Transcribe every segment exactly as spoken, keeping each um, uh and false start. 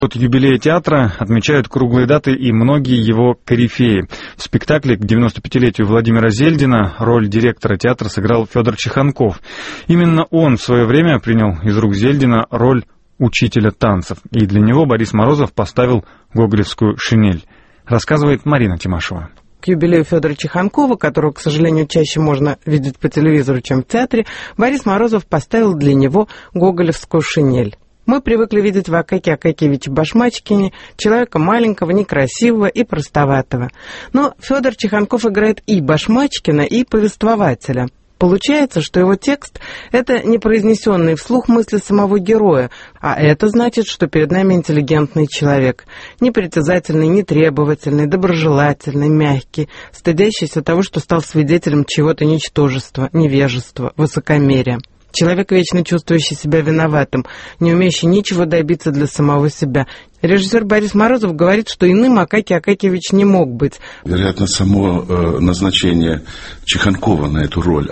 От юбилея театра отмечают круглые даты и многие его корифеи. В спектакле к девяносто пятилетию Владимира Зельдина роль директора театра сыграл Федор Чеханков. Именно он в свое время принял из рук Зельдина роль учителя танцев. И для него Борис Морозов поставил гоголевскую «Шинель». Рассказывает Марина Тимашева. К юбилею Федора Чеханкова, которого, к сожалению, чаще можно видеть по телевизору, чем в театре, Борис Морозов поставил для него гоголевскую «Шинель». Мы привыкли видеть в Акаке Акакевиче Башмачкине человека маленького, некрасивого и простоватого. Но Федор Чеханков играет и Башмачкина, и повествователя. Получается, что его текст – это не произнесенные вслух мысли самого героя, а это значит, что перед нами интеллигентный человек, непритязательный, нетребовательный, доброжелательный, мягкий, стыдящийся того, что стал свидетелем чего-то ничтожества, невежества, высокомерия. Человек, вечно чувствующий себя виноватым, не умеющий ничего добиться для самого себя. Режиссер Борис Морозов говорит, что иным Акакий Акакевич не мог быть. Вероятно, само э, назначение Чеханкова на эту роль,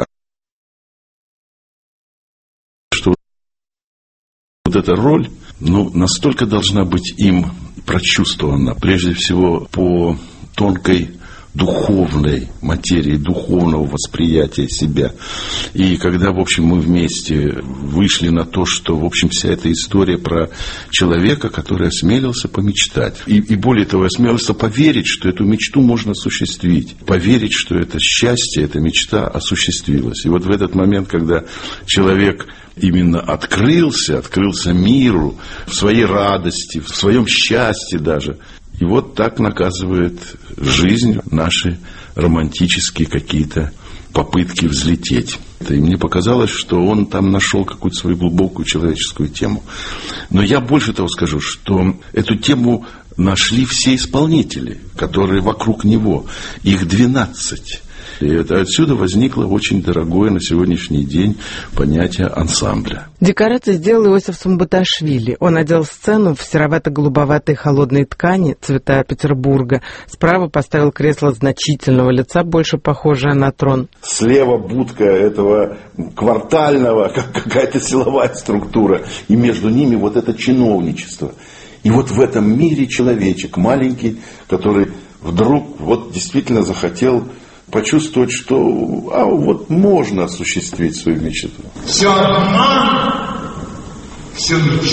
что вот эта роль, ну, настолько должна быть им прочувствована, прежде всего по тонкой духовной материи, духовного восприятия себя. И когда, в общем, мы вместе вышли на то, что, в общем, вся эта история про человека, который осмелился помечтать. И, и более того, осмелился поверить, что эту мечту можно осуществить. Поверить, что это счастье, эта мечта осуществилась. И вот в этот момент, когда человек именно открылся, открылся миру, в своей радости, в своем счастье даже, и вот так наказывает жизнь наши романтические какие-то попытки взлететь. И мне показалось, что он там нашел какую-то свою глубокую человеческую тему. Но я больше того скажу, что эту тему нашли все исполнители, которые вокруг него. Их двенадцать. И это отсюда возникло очень дорогое на сегодняшний день понятие ансамбля. Декорации сделал Иосиф Сумбаташвили. Он одел сцену в серовато-голубоватой холодной ткани цвета Петербурга. Справа поставил кресло значительного лица, больше похожее на трон. Слева будка этого квартального, как какая-то силовая структура. И между ними вот это чиновничество. И вот в этом мире человечек маленький, который вдруг вот действительно захотел почувствовать, что а, вот можно осуществить свою мечту. Все обман, все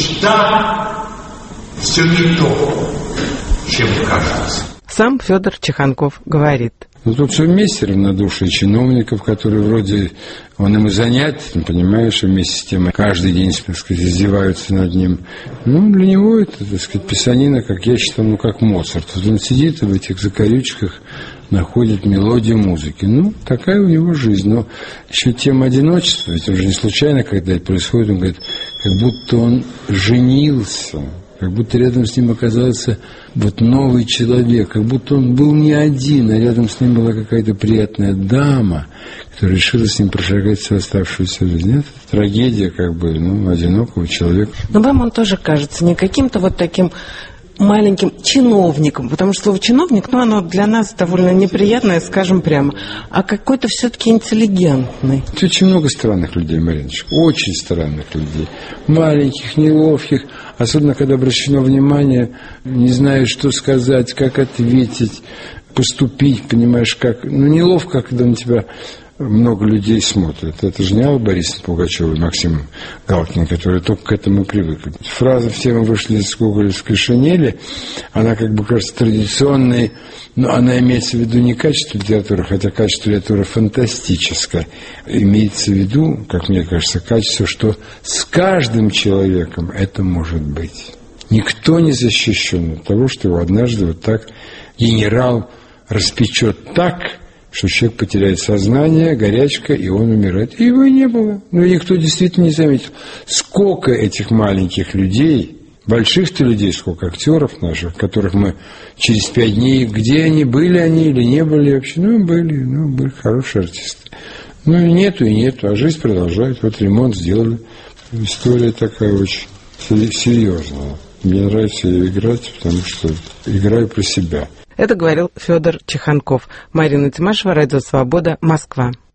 мечта, все не то, чем кажется. Сам Федор Чеханков говорит. Ну, тут все вместе равнодушие чиновников, которые вроде он им и занятен, понимаешь, и вместе с тем каждый день, так сказать, издеваются над ним. Ну, для него это, так сказать, писанина, как я считаю, ну, как Моцарт. Вот он сидит в этих закорючках, находит мелодию музыки. Ну, такая у него жизнь. Но еще тема одиночества, ведь он же не случайно, когда это происходит, он говорит, как будто он женился, как будто рядом с ним оказался вот новый человек, как будто он был не один, а рядом с ним была какая-то приятная дама, которая решила с ним прошагать всю оставшуюся жизнь. Это трагедия, как бы, ну, одинокого человека. Но вам он тоже кажется не каким-то вот таким маленьким чиновником, потому что слово чиновник, ну, оно для нас довольно неприятное, скажем прямо, а какой-то все-таки интеллигентный. Очень много странных людей, Мариночка, очень странных людей. Маленьких, неловких, особенно когда обращено внимание, не знаешь, что сказать, как ответить, поступить, понимаешь, как. Ну, неловко, когда на тебя много людей смотрят. Это же не Алла Борисовна Пугачева и Максим Галкин, которые только к этому привыкли. Фраза «все мы вышли из гоголевской шинели», она как бы кажется традиционной, но она имеется в виду не качество литературы, хотя качество литературы фантастическое. Имеется в виду, как мне кажется, качество, что с каждым человеком это может быть. Никто не защищен от того, что его однажды вот так генерал распечет так, что человек потеряет сознание, горячка, и он умирает. И его и не было. Но никто действительно не заметил. Сколько этих маленьких людей, больших-то людей, сколько актеров наших, которых мы через пять дней, где они, были они или не были вообще, ну, были, ну, были хорошие артисты. Ну, и нету, и нету, а жизнь продолжает. Вот ремонт сделали. История такая очень серьезная. Мне нравится ее играть, потому что играю про себя. Это говорил Федор Чеханков. Марина Тимашева, Радио Свобода, Москва.